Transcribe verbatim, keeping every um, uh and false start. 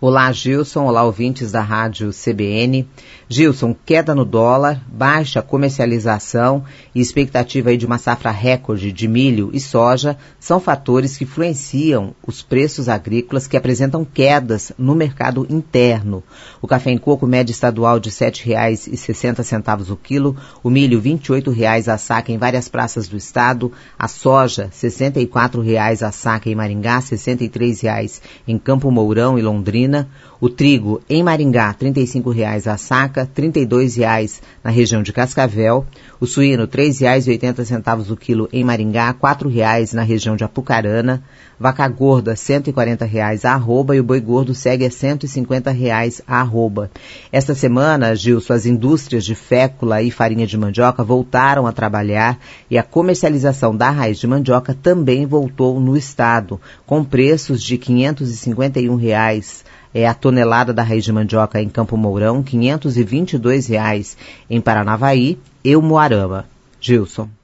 Olá, Gilson. Olá, ouvintes da Rádio C B N. Gilson, queda no dólar, baixa comercialização e expectativa aí de uma safra recorde de milho e soja são fatores que influenciam os preços agrícolas que apresentam quedas no mercado interno. O café em coco média estadual de sete reais e sessenta centavos o quilo, o milho vinte e oito reais a saca em várias praças do estado, a soja sessenta e quatro reais a saca em Maringá, sessenta e três reais em Campo Mourão e Londrina, o trigo em Maringá trinta e cinco reais a saca, trinta e dois reais na região de Cascavel, o suíno três reais e oitenta centavos o quilo em Maringá, quatro reais na região de Apucarana, vaca gorda cento e quarenta reais a arroba e o boi gordo segue a cento e cinquenta reais a arroba. Esta semana, Gilson, as indústrias de fécula e farinha de mandioca voltaram a trabalhar e a comercialização da raiz de mandioca também voltou no estado, com preços de quinhentos e cinquenta e um reais é a tonelada da raiz de mandioca em Campo Mourão, quinhentos e vinte e dois reais em Paranavaí e Umuarama. Gilson.